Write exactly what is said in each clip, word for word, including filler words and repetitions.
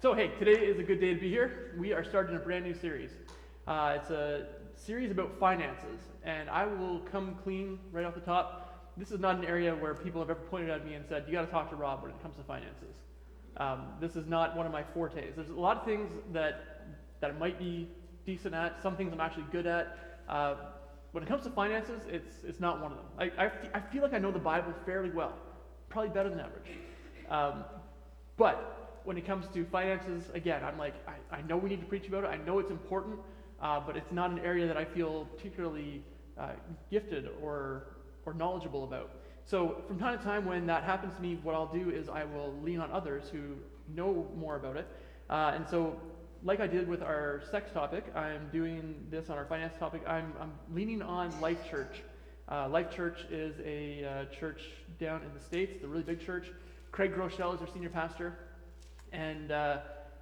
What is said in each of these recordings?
So hey, today is a good day to be here. We are starting a brand new series. Uh, it's a series about finances, and I will come clean right off the top. This is not an area where people have ever pointed at me and said, you got to talk to Rob when it comes to finances. Um, this is not one of my fortes. There's a lot of things that, that I might be decent at, some things I'm actually good at. Uh, when it comes to finances, it's, it's not one of them. I, I, I feel like I know the Bible fairly well, probably better than average. Um, but when it comes to finances, again, I'm like, I, I know we need to preach about it. I know it's important, uh, but it's not an area that I feel particularly uh, gifted or or knowledgeable about. So from time to time when that happens to me, what I'll do is I will lean on others who know more about it. Uh, and so like I did with our sex topic, I'm doing this on our finance topic. I'm, I'm leaning on Life Church. Uh, Life Church is a uh, church down in the States. It's a really big church. Craig Groeschel is our senior pastor. And uh,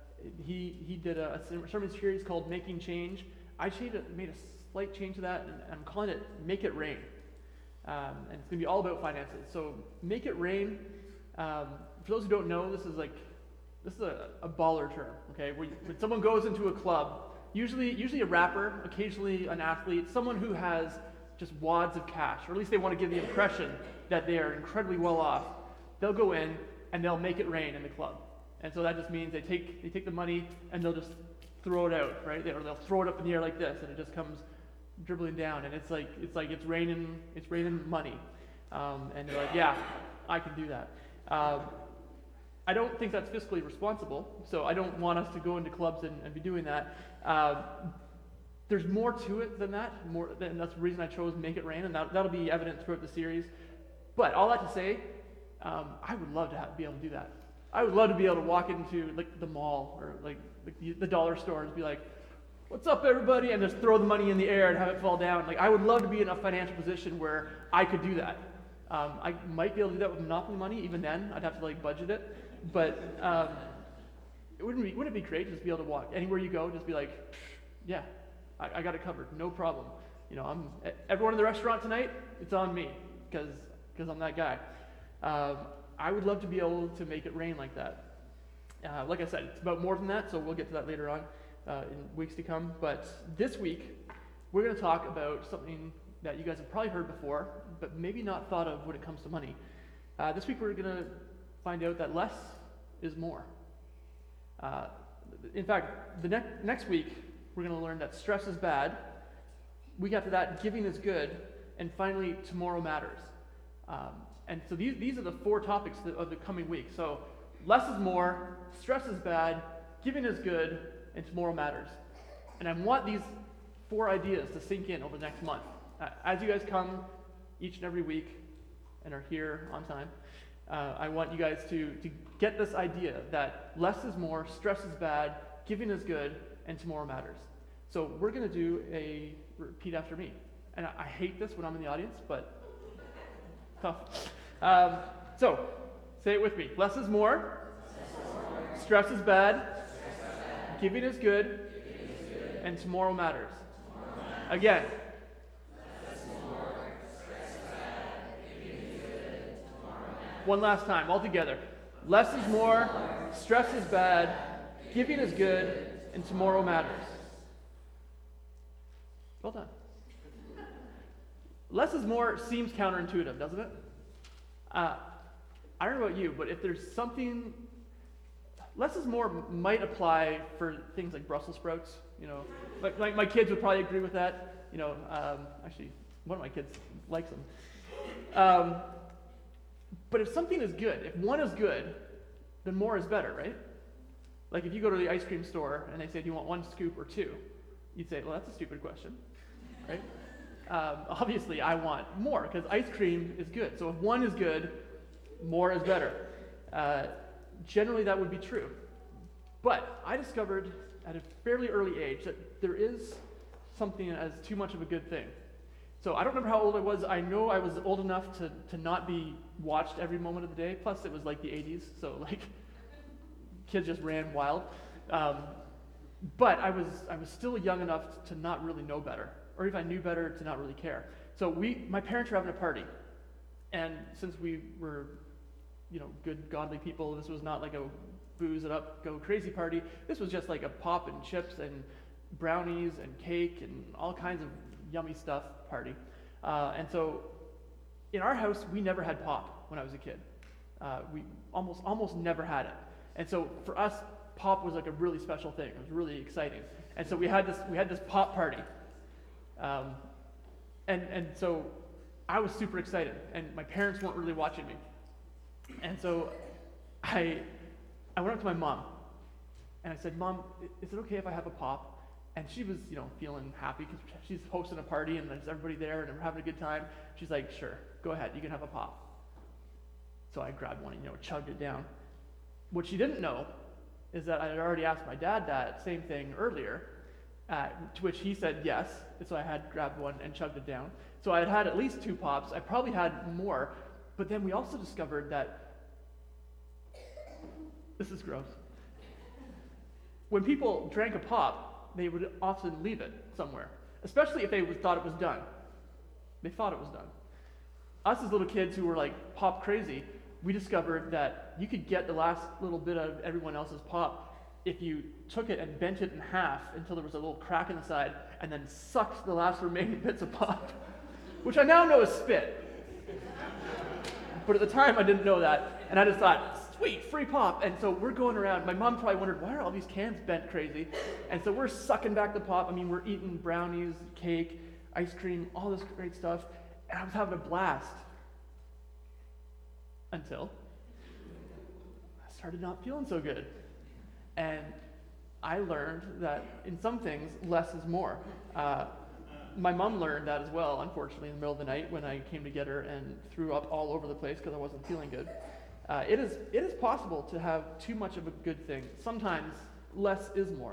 he he did a, a sermon series called Making Change. I changed it, made a slight change to that, and I'm calling it Make It Rain. Um, and it's going to be all about finances. So Make It Rain, um, for those who don't know, this is like, this is a, a baller term, okay? Where you, when someone goes into a club, usually usually a rapper, occasionally an athlete, someone who has just wads of cash, or at least they want to give the impression that they are incredibly well off, they'll go in and they'll make it rain in the club. And so that just means they take they take the money and they'll just throw it out, right? They, or they'll throw it up in the air like this, and it just comes dribbling down, and it's like it's like it's raining it's raining money, um, and they're like, yeah, I can do that. Um, I don't think that's fiscally responsible, so I don't want us to go into clubs and, and be doing that. Uh, there's more to it than that, more, and that's the reason I chose Make It Rain, and that, that'll be evident throughout the series. But all that to say, um, I would love to have, be able to do that. I would love to be able to walk into like the mall or like the, the dollar store and be like, "What's up, everybody?" and just throw the money in the air and have it fall down. Like I would love to be in a financial position where I could do that. Um, I might be able to do that with Monopoly money. Even then, I'd have to like budget it. But um, it wouldn't be wouldn't it be great to just be able to walk anywhere you go, just be like, "Yeah, I, I got it covered, no problem." You know, I'm everyone in the restaurant tonight. It's on me because because I'm that guy. Um, I would love to be able to make it rain like that. Uh, like I said, it's about more than that, so we'll get to that later on uh, in weeks to come. But this week, we're going to talk about something that you guys have probably heard before, but maybe not thought of when it comes to money. Uh, this week, we're going to find out that less is more. Uh, in fact, the ne- next week, we're going to learn that stress is bad. Week after that, giving is good. And finally, tomorrow matters. Um, And so these, these are the four topics of the coming week. So less is more, stress is bad, giving is good, and tomorrow matters. And I want these four ideas to sink in over the next month. Uh, as you guys come each and every week and are here on time, uh, I want you guys to, to get this idea that less is more, stress is bad, giving is good, and tomorrow matters. So we're going to do a repeat after me. And I, I hate this when I'm in the audience, but tough. Um, so, say it with me. Less is more. Stress is bad. Giving is good. And tomorrow matters. Again. One last time, all together. Less is more. Stress is bad. Giving is good. And tomorrow matters. Well done. Less is more seems counterintuitive, doesn't it? Uh, I don't know about you, but if there's something, less is more might apply for things like Brussels sprouts. You know, like my, my kids would probably agree with that. You know, um, actually, one of my kids likes them. Um, but if something is good, if one is good, then more is better, right? Like if you go to the ice cream store and they say, "Do you want one scoop or two?" You'd say, "Well, that's a stupid question," right? Um, obviously, I want more because ice cream is good. So if one is good, more is better. Uh, generally, that would be true. But I discovered at a fairly early age that there is something as too much of a good thing. So I don't remember how old I was. I know I was old enough to, to not be watched every moment of the day. Plus, it was like the eighties, so like kids just ran wild. Um, but I was I was still young enough to not really know better. Or if I knew better, to not really care. So we, my parents were having a party, and since we were, you know, good, godly people, this was not like a booze it up, go crazy party. This was just like a pop and chips and brownies and cake and all kinds of yummy stuff party. Uh, and so in our house, we never had pop when I was a kid. Uh, we almost almost never had it. And so for us, pop was like a really special thing. It was really exciting. And so we had this we had this pop party. Um, and and so I was super excited, and my parents weren't really watching me. And so I I went up to my mom, and I said, "Mom, is it okay if I have a pop?" And she was, you know, feeling happy because she's hosting a party and there's everybody there and we're having a good time. She's like, "Sure, go ahead, you can have a pop." So I grabbed one and, you know, chugged it down. What she didn't know is that I had already asked my dad that same thing earlier, uh, to which he said yes. And so I had grabbed one and chugged it down. So I had had at least two pops. I probably had more. But then we also discovered that, this is gross, when people drank a pop, they would often leave it somewhere, especially if they thought it was done. They thought it was done. Us as little kids who were like pop crazy, we discovered that you could get the last little bit of everyone else's pop if you took it and bent it in half until there was a little crack in the side and then sucked the last remaining bits of pop, which I now know is spit. But at the time I didn't know that, and I just thought, sweet, free pop. And so we're going around. My mom probably wondered, why are all these cans bent crazy? And so we're sucking back the pop. I mean, we're eating brownies, cake, ice cream, all this great stuff. And I was having a blast. Until I started not feeling so good. And I learned that in some things, less is more. Uh, my mom learned that as well, unfortunately, in the middle of the night when I came to get her and threw up all over the place because I wasn't feeling good. Uh, it is it is possible to have too much of a good thing. Sometimes less is more.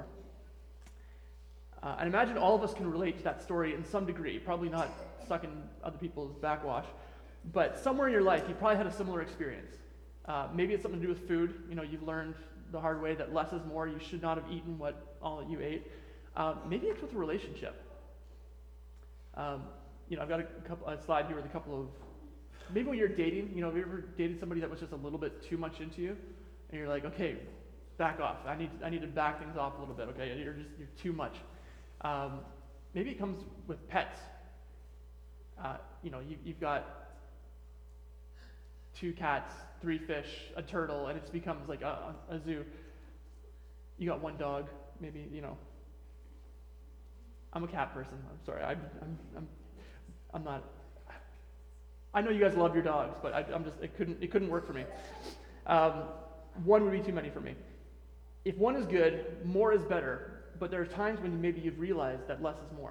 Uh, and imagine all of us can relate to that story in some degree, probably not sucking other people's backwash, but somewhere in your life you probably had a similar experience. Uh, maybe it's something to do with food. You know, you've learned the hard way that less is more. You should not have eaten what all that you ate. Uh, maybe it's with a relationship. Um, you know, I've got a, couple, a slide here with a couple of, maybe when you're dating, you know, have you ever dated somebody that was just a little bit too much into you? And you're like, okay, back off. I need I need to back things off a little bit, okay? You're just, you're too much. Um, maybe it comes with pets. Uh, you know, you, you've got two cats, three fish, a turtle, and it becomes like a, a zoo. You got one dog, maybe, you know. I'm a cat person. I'm sorry. I, I'm, I'm, I'm not. I know you guys love your dogs, but I, I'm just. It couldn't. It couldn't work for me. Um, one would be too many for me. If one is good, more is better. But there are times when maybe you've realized that less is more.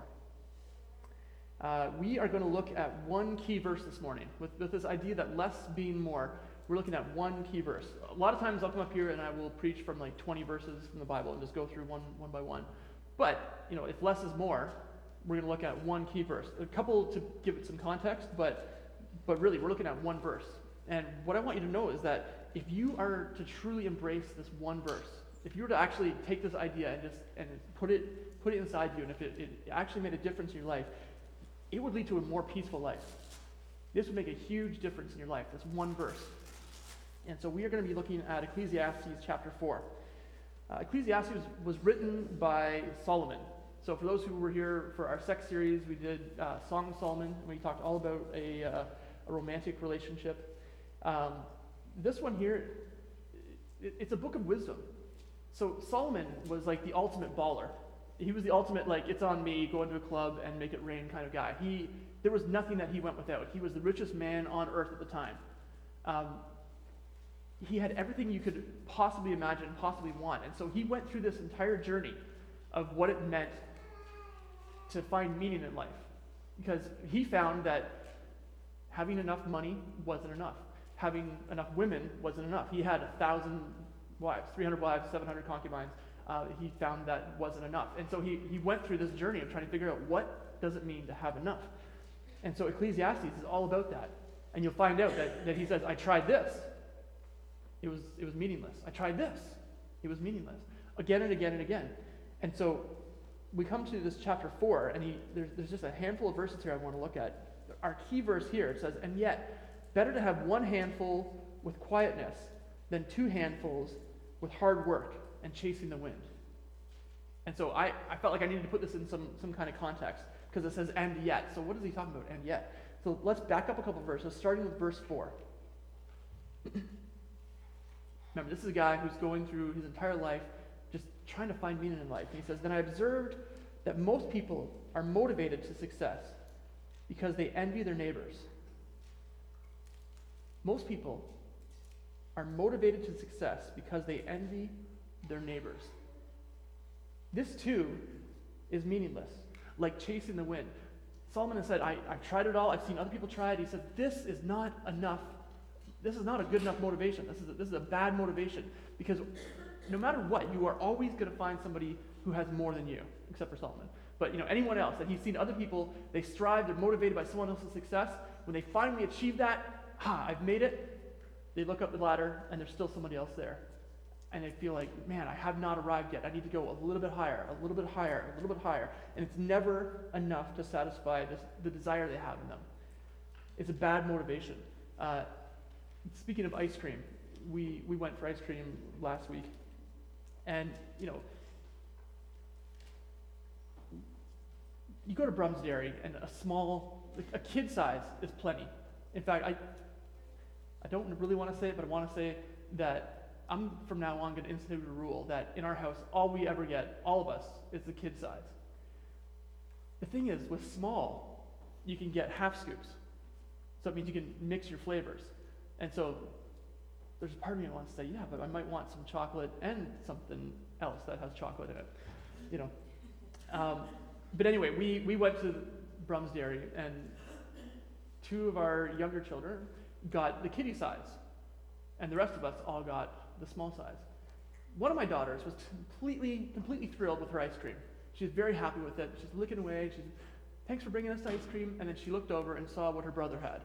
Uh, we are going to look at one key verse this morning with, with this idea that less being more. We're looking at one key verse. A lot of times I'll come up here and I will preach from like twenty verses from the Bible and just go through one one by one. But, you know, if less is more, we're going to look at one key verse. A couple to give it some context, but but really we're looking at one verse. And what I want you to know is that if you are to truly embrace this one verse, if you were to actually take this idea and just and put it put it inside you, and if it, it actually made a difference in your life, it would lead to a more peaceful life. This would make a huge difference in your life, this one verse. And so we are going to be looking at Ecclesiastes chapter four. Uh, Ecclesiastes was, was written by Solomon. So for those who were here for our sex series, we did uh, Song of Solomon, and we talked all about a, uh, a romantic relationship. Um, this one here, it, it's a book of wisdom. So Solomon was like the ultimate baller. He was the ultimate, like, it's on me, go into a club and make it rain kind of guy. He, there was nothing that he went without. He was the richest man on earth at the time. Um, he had everything you could possibly imagine, possibly want. And so he went through this entire journey of what it meant to find meaning in life. Because he found that having enough money wasn't enough. Having enough women wasn't enough. He had a thousand wives, three hundred wives, seven hundred concubines. Uh, he found that wasn't enough. And so he, he went through this journey of trying to figure out what does it mean to have enough. And so Ecclesiastes is all about that. And you'll find out that, that he says, I tried this. It was, it was meaningless. I tried this. It was meaningless. Again and again and again. And so we come to this chapter four, and he, there's, there's just a handful of verses here I want to look at. Our key verse here, it says, and yet, better to have one handful with quietness than two handfuls with hard work and chasing the wind. And so I, I felt like I needed to put this in some, some kind of context, because it says and yet. So what is he talking about, and yet? So let's back up a couple verses, starting with verse four. Remember, this is a guy who's going through his entire life just trying to find meaning in life. And he says, then I observed that most people are motivated to success because they envy their neighbors. Most people are motivated to success because they envy their neighbors. This too is meaningless, like chasing the wind. Solomon has said, I, I've tried it all, I've seen other people try it. He said, this is not enough. This is not a good enough motivation. This is a, this is a bad motivation, because no matter what, you are always going to find somebody who has more than you, except for Solomon. But you know, anyone else, that he's seen other people, they strive, they're motivated by someone else's success. When they finally achieve that, ha, I've made it, they look up the ladder and there's still somebody else there. And they feel like, man, I have not arrived yet. I need to go a little bit higher, a little bit higher, a little bit higher. And it's never enough to satisfy this, the desire they have in them. It's a bad motivation. Uh, speaking of ice cream, we, we went for ice cream last week. And, you know, you go to Brum's Dairy, and a small, like a kid size is plenty. In fact, I I don't really want to say it, but I want to say that I'm from now on going to institute a rule that in our house, all we ever get, all of us, is the kid size. The thing is, with small, you can get half scoops. So it means you can mix your flavors. And so there's a part of me that wants to say, yeah, but I might want some chocolate and something else that has chocolate in it, you know. Um, but anyway, we, we went to Brum's Dairy, and two of our younger children got the kiddie size, and the rest of us all got the small size. One of my daughters was completely, completely thrilled with her ice cream. She was very happy with it. She's licking away. She's, thanks for bringing us ice cream. And then she looked over and saw what her brother had.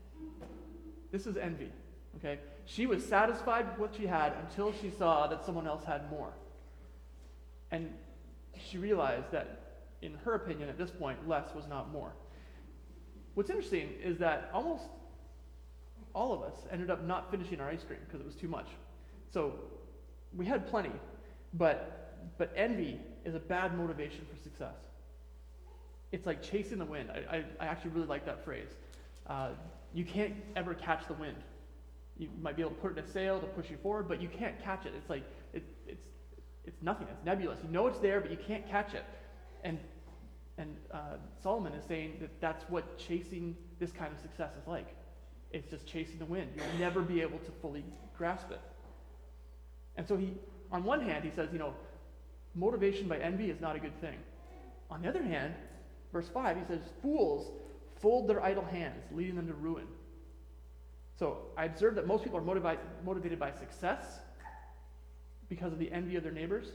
This is envy, okay? She was satisfied with what she had until she saw that someone else had more. And she realized that, in her opinion, at this point, less was not more. What's interesting is that almost all of us ended up not finishing our ice cream because it was too much. So we had plenty, but but envy is a bad motivation for success. It's like chasing the wind. I, I, I actually really like that phrase. Uh, you can't ever catch the wind. You might be able to put it in a sail to push you forward, but you can't catch it. It's like it, it's it's nothing. It's nebulous. You know it's there, but you can't catch it. And and uh, Solomon is saying that that's what chasing this kind of success is like. It's just chasing the wind. You'll never be able to fully grasp it. And so he, on one hand, he says, you know, motivation by envy is not a good thing. On the other hand, verse five, he says, fools fold their idle hands, leading them to ruin. So I observe that most people are motivi- motivated by success because of the envy of their neighbors,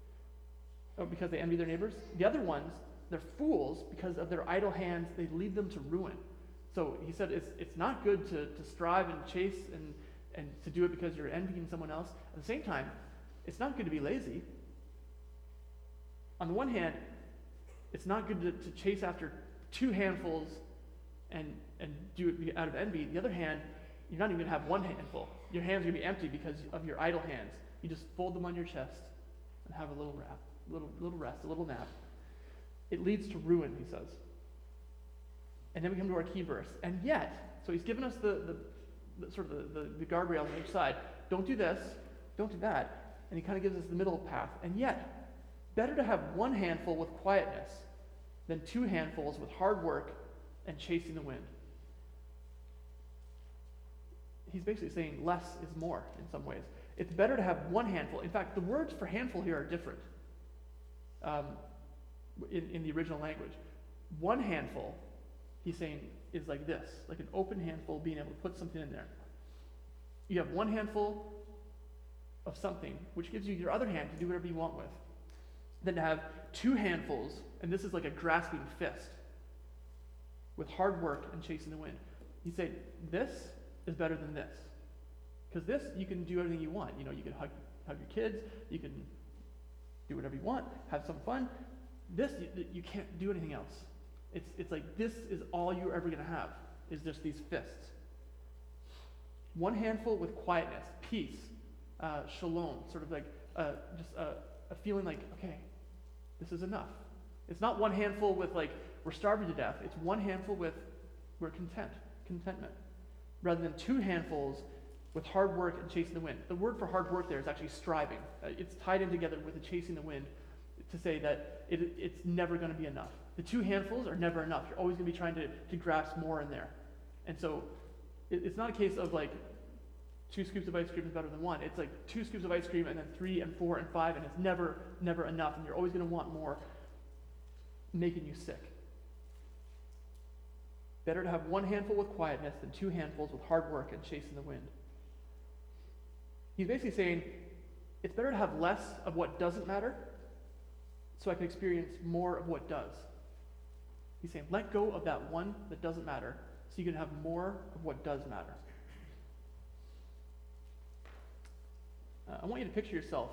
or because they envy their neighbors. The other ones, they're fools because of their idle hands, they lead them to ruin. So he said it's it's not good to, to strive and chase and, and to do it because you're envying someone else. At the same time, it's not good to be lazy. On the one hand, it's not good to, to chase after two handfuls and, and do it out of envy. The other hand, you're not even going to have one handful. Your hands are going to be empty because of your idle hands. You just fold them on your chest and have a little wrap, a little, little rest, a little nap. It leads to ruin, he says. And then we come to our key verse. And yet, so he's given us the, the, the sort of the, the, the guardrails on each side. Don't do this, don't do that. And he kind of gives us the middle path. And yet, better to have one handful with quietness than two handfuls with hard work and chasing the wind. He's basically saying less is more in some ways. It's better to have one handful. In fact, the words for handful here are different um, in, in the original language. One handful, he's saying, is like this, like an open handful, being able to put something in there. You have one handful of something, which gives you your other hand to do whatever you want with. Then to have two handfuls, and this is like a grasping fist, with hard work and chasing the wind. You say, this is better than this. Because this, you can do everything you want. You know, you can hug, hug your kids, you can do whatever you want, have some fun. This, you, you can't do anything else. It's, it's like this is all you're ever going to have, is just these fists. One handful with quietness, peace, uh, shalom, sort of like uh, just a, a feeling like, okay, this is enough. It's not one handful with like, we're starving to death. It's one handful with, we're content, contentment. Rather than two handfuls with hard work and chasing the wind. The word for hard work there is actually striving. Uh, it's tied in together with the chasing the wind to say that it, it's never going to be enough. The two handfuls are never enough. You're always going to be trying to, to grasp more in there. And so it, it's not a case of like two scoops of ice cream is better than one. It's like two scoops of ice cream and then three and four and five, and it's never, never enough. And you're always going to want more, making you sick. Better to have one handful with quietness than two handfuls with hard work and chasing the wind. He's basically saying, it's better to have less of what doesn't matter so I can experience more of what does. He's saying, let go of that one that doesn't matter so you can have more of what does matter. Uh, I want you to picture yourself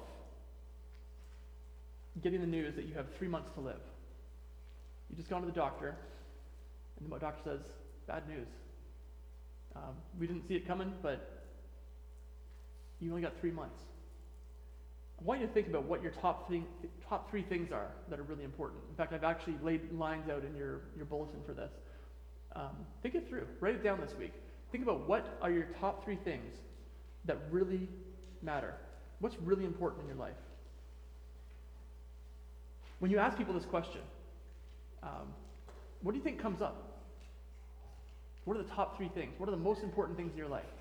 getting the news that you have three months to live. You just gone to the doctor, and the doctor says, bad news. Um, we didn't see it coming, but you only got three months. I want you to think about what your top thing, top three things are that are really important. In fact, I've actually laid lines out in your, your bulletin for this. Um, think it through. Write it down this week. Think about what are your top three things that really matter. What's really important in your life? When you ask people this question, um, what do you think comes up? What are the top three things? What are the most important things in your life?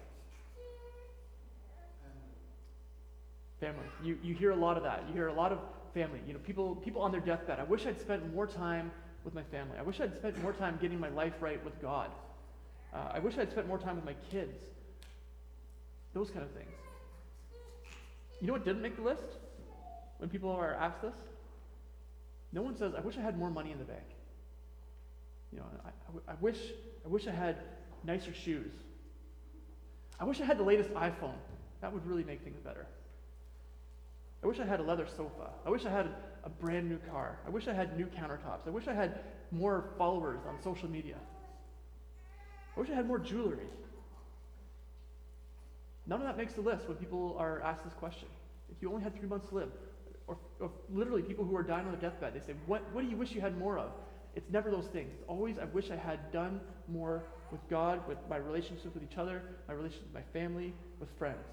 Family. You, you hear a lot of that. You hear a lot of family. You know, people people on their deathbed. I wish I'd spent more time with my family. I wish I'd spent more time getting my life right with God. Uh, I wish I'd spent more time with my kids. Those kind of things. You know what didn't make the list when people are asked this? No one says, I wish I had more money in the bank. You know, I, I, I wish I wish I had nicer shoes. I wish I had the latest iPhone. That would really make things better. I wish I had a leather sofa. I wish I had a brand new car. I wish I had new countertops. I wish I had more followers on social media. I wish I had more jewelry. None of that makes the list when people are asked this question. If you only had three months to live, or, or literally people who are dying on their deathbed, they say, what, what do you wish you had more of? It's never those things. It's always, I wish I had done more with God, with my relationships with each other, my relationships with my family, with friends.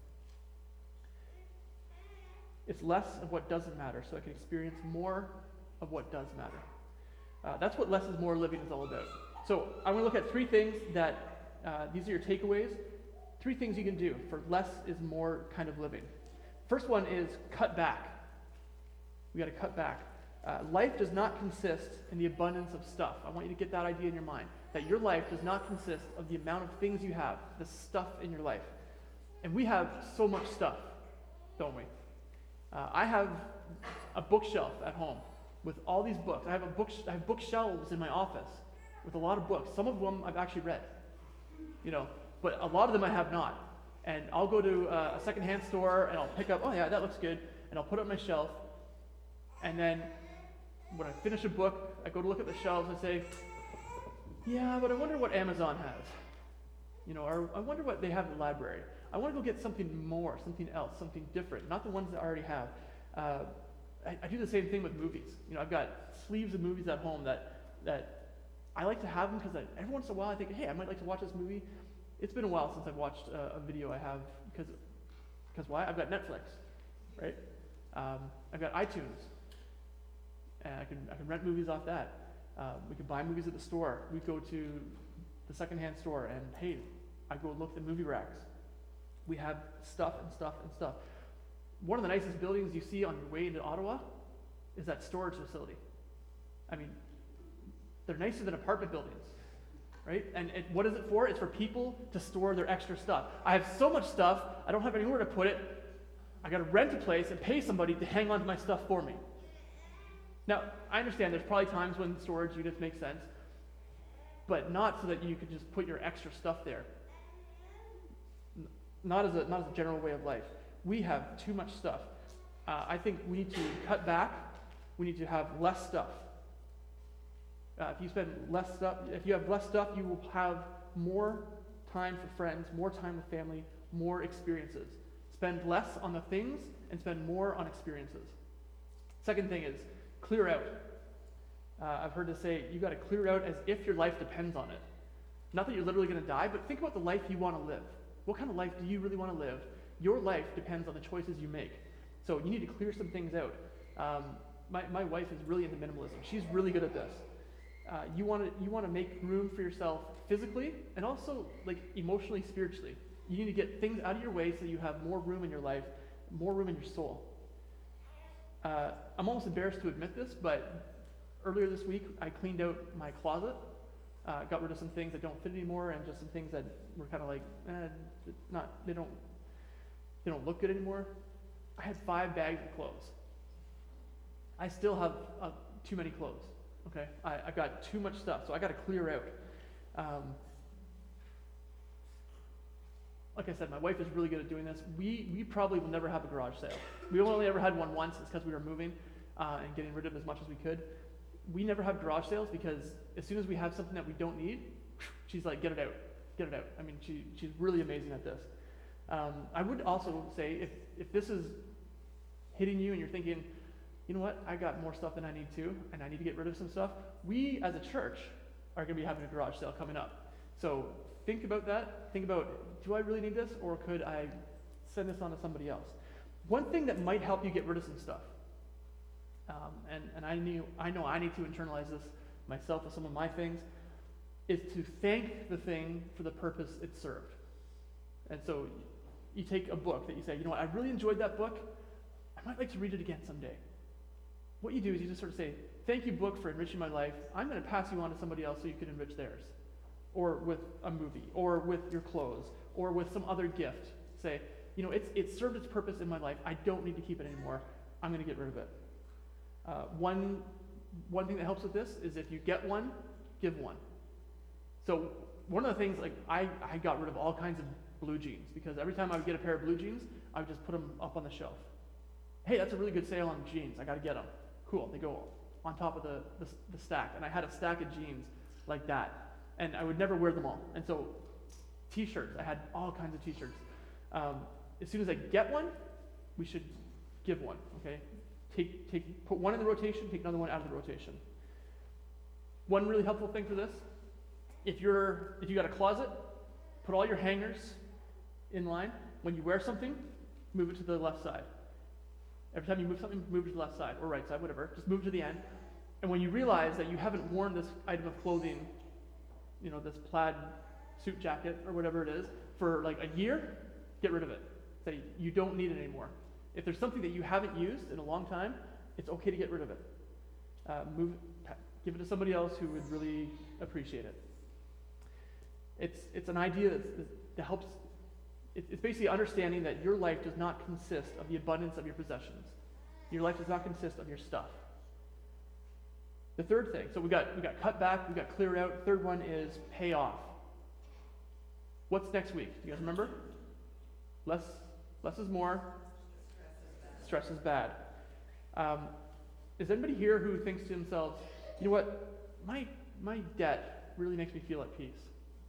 It's less of what doesn't matter, so I can experience more of what does matter. Uh, that's what less is more living is all about. So I want to look at three things that, uh, these are your takeaways, three things you can do for less is more kind of living. First one is cut back. We got to cut back. Uh, life does not consist in the abundance of stuff. I want you to get that idea in your mind, that your life does not consist of the amount of things you have, the stuff in your life. And we have so much stuff, don't we? Uh, I have a bookshelf at home with all these books. I have a book. I have bookshelves in my office with a lot of books. Some of them I've actually read, you know, but a lot of them I have not. And I'll go to uh, a secondhand store and I'll pick up. Oh yeah, that looks good, and I'll put it on my shelf. And then when I finish a book, I go to look at the shelves and say, "Yeah, but I wonder what Amazon has, you know, or I wonder what they have in the library. I want to go get something more, something else, something different, not the ones that I already have." Uh, I, I do the same thing with movies. You know, I've got sleeves of movies at home that that I like to have them because every once in a while I think, hey, I might like to watch this movie. It's been a while since I've watched a, a video I have because because why? I've got Netflix, right? Um, I've got iTunes, and I can I can rent movies off that. Uh, we can buy movies at the store. We go to the secondhand store and hey, I go look at the movie racks. We have stuff and stuff and stuff. One of the nicest buildings you see on your way into Ottawa is that storage facility. I mean, they're nicer than apartment buildings, right? And it, what is it for? It's for people to store their extra stuff. I have so much stuff, I don't have anywhere to put it. I got to rent a place and pay somebody to hang on to my stuff for me. Now, I understand there's probably times when storage units make sense, but not so that you could just put your extra stuff there. Not as a not as a general way of life. We have too much stuff. Uh, I think we need to cut back. We need to have less stuff. Uh, if you spend less stuff, if you have less stuff, you will have more time for friends, more time with family, more experiences. Spend less on the things and spend more on experiences. Second thing is clear out. Uh, I've heard this say, you got to clear out as if your life depends on it. Not that you're literally going to die, but think about the life you want to live. What kind of life do you really want to live? Your life depends on the choices you make. So you need to clear some things out. Um, my, my wife is really into minimalism. She's really good at this. Uh, you want to you want to make room for yourself physically and also like emotionally, spiritually. You need to get things out of your way so you have more room in your life, more room in your soul. Uh, I'm almost embarrassed to admit this, but earlier this week I cleaned out my closet, uh, got rid of some things that don't fit anymore, and just some things that were kind of like, eh, not they don't they don't look good anymore. I had five bags of clothes. I still have uh, too many clothes. Okay, I, I got too much stuff, so I got to clear out. Um, like I said, my wife is really good at doing this. We we probably will never have a garage sale. We only ever had one once. It's because we were moving uh, and getting rid of as much as we could. We never have garage sales because as soon as we have something that we don't need, she's like, get it out, get it out. I mean, she she's really amazing at this. Um, I would also say if if this is hitting you and you're thinking, you know what, I got more stuff than I need to, and I need to get rid of some stuff, we as a church are going to be having a garage sale coming up. So think about that. Think about, do I really need this, or could I send this on to somebody else? One thing that might help you get rid of some stuff, um, and, and I, knew, I know I need to internalize this myself with some of my things, is to thank the thing for the purpose it served. And so you take a book that you say, you know what, I really enjoyed that book. I might like to read it again someday. What you do is you just sort of say, thank you, book, for enriching my life. I'm going to pass you on to somebody else so you can enrich theirs. Or with a movie, or with your clothes, or with some other gift. Say, you know, it's it served its purpose in my life. I don't need to keep it anymore. I'm going to get rid of it. Uh, one, one thing that helps with this is if you get one, give one. So one of the things, like I, I got rid of all kinds of blue jeans because every time I would get a pair of blue jeans, I would just put them up on the shelf. Hey, that's a really good sale on jeans. I got to get them. Cool. They go on top of the, the, the stack. And I had a stack of jeans like that. And I would never wear them all. And so t-shirts, I had all kinds of t-shirts. Um, as soon as I get one, we should give one, okay? Take, take, put one in the rotation, take another one out of the rotation. One really helpful thing for this, if you're, if you got a closet, put all your hangers in line. When you wear something, move it to the left side. Every time you move something, move it to the left side or right side, whatever. Just move it to the end. And when you realize that you haven't worn this item of clothing, you know, this plaid suit jacket or whatever it is, for like a year, get rid of it. Say, you don't need it anymore. If there's something that you haven't used in a long time, it's okay to get rid of it. Uh, move it, give it to somebody else who would really appreciate it. It's, it's an idea that, that helps. It's basically understanding that your life does not consist of the abundance of your possessions. Your life does not consist of your stuff. The third thing, so we got we got cut back, we got clear out. Third one is pay off. What's next week? Do you guys remember? Less less is more. Stress is bad. Um, is anybody here who thinks to themselves, you know what, my my debt really makes me feel at peace?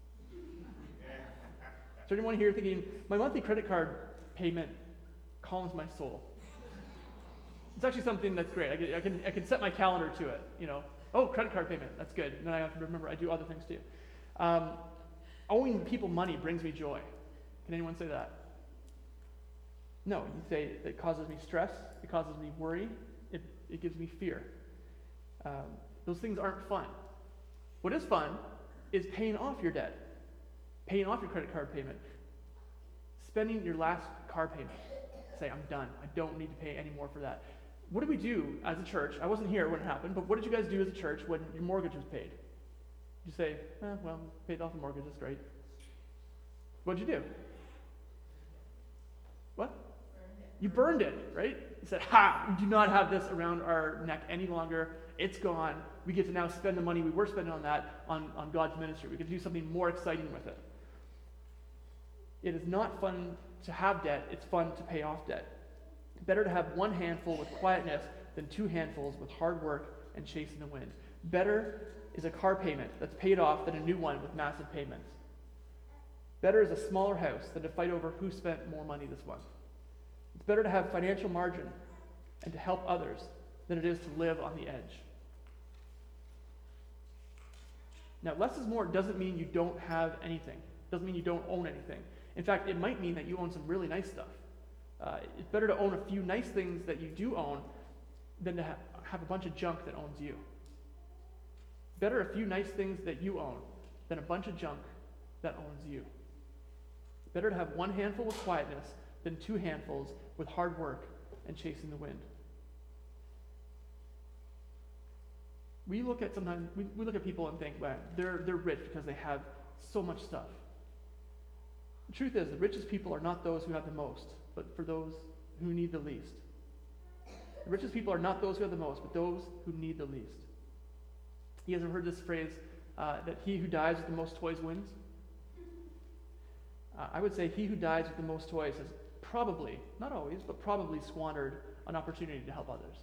Is there anyone here thinking, my monthly credit card payment calms my soul? It's actually something that's great. I can, I can, I can set my calendar to it, you know. Oh, credit card payment, that's good. And then I have to remember I do other things too. Um, owing people money brings me joy. Can anyone say that? No, you say it causes me stress, it causes me worry, it, it gives me fear. Um, those things aren't fun. What is fun is paying off your debt. Paying off your credit card payment, spending your last car payment. Say, I'm done. I don't need to pay any more for that. What did we do as a church? I wasn't here when it happened, but what did you guys do as a church when your mortgage was paid? You say, eh, well, paid off the mortgage, that's great. What did you do? What? Burned it. You burned it, right? You said, ha, we do not have this around our neck any longer. It's gone. We get to now spend the money we were spending on that on, on God's ministry. We get to do something more exciting with it. It is not fun to have debt, it's fun to pay off debt. Better to have one handful with quietness than two handfuls with hard work and chasing the wind. Better is a car payment that's paid off than a new one with massive payments. Better is a smaller house than to fight over who spent more money this month. better to have financial margin and to help others than it is to live on the edge. Now, less is more doesn't mean you don't have anything. Doesn't mean you don't own anything. In fact, it might mean that you own some really nice stuff. Uh, it's better to own a few nice things that you do own than to ha- have a bunch of junk that owns you. Better a few nice things that you own than a bunch of junk that owns you. Better to have one handful with quietness than two handfuls with hard work and chasing the wind. We look at sometimes we, we look at people and think, well, they're they're rich because they have so much stuff. The truth is, the richest people are not those who have the most, but for those who need the least. The richest people are not those who have the most, but those who need the least. You guys have heard this phrase uh, that he who dies with the most toys wins? Uh, I would say he who dies with the most toys has probably, not always, but probably squandered an opportunity to help others.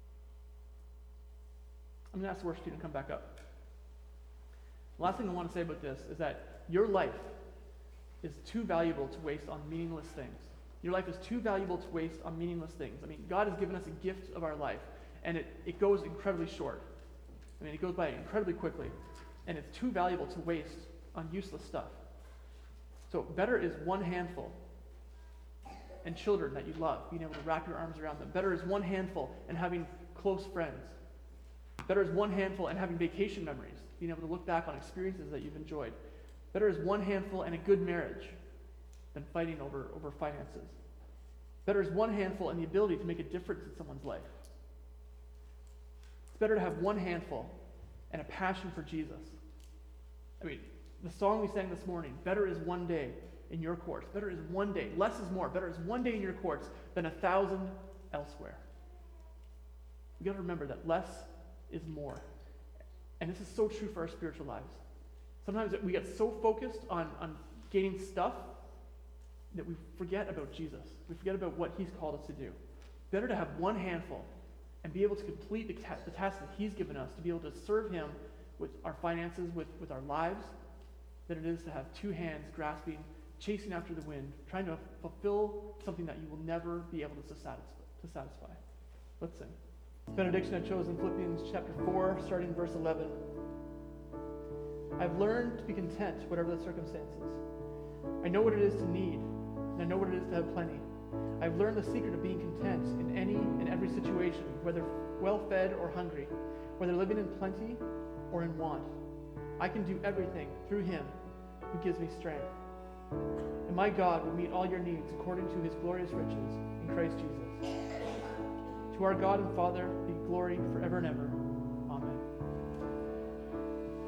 I'm going to ask the worship team to come back up. The last thing I want to say about this is that your life is too valuable to waste on meaningless things. Your life is too valuable to waste on meaningless things. I mean, God has given us a gift of our life, and it, it goes incredibly short. I mean, it goes by incredibly quickly, and it's too valuable to waste on useless stuff. So better is one handful and children that you love, being able to wrap your arms around them. Better is one handful and having close friends. Better is one handful and having vacation memories, being able to look back on experiences that you've enjoyed. Better is one handful and a good marriage than fighting over, over finances. Better is one handful and the ability to make a difference in someone's life. It's better to have one handful and a passion for Jesus. I mean, the song we sang this morning, better is one day in your courts. Better is one day. Less is more. Better is one day in your courts than a thousand elsewhere. We've got to remember that less is more. And this is so true for our spiritual lives. Sometimes we get so focused on, on gaining stuff that we forget about Jesus. We forget about what he's called us to do. Better to have one handful and be able to complete the, ta- the task that he's given us, to be able to serve him with our finances, with, with our lives, than it is to have two hands grasping, chasing after the wind, trying to fulfill something that you will never be able to satisfy. To satisfy. Let's sing. Benediction I've chosen Philippians chapter four, starting verse eleven. I've learned to be content, whatever the circumstances. I know what it is to need, and I know what it is to have plenty. I've learned the secret of being content in any and every situation, whether well-fed or hungry, whether living in plenty or in want. I can do everything through him who gives me strength. And my God will meet all your needs according to his glorious riches in Christ Jesus. To our God and Father be glory forever and ever.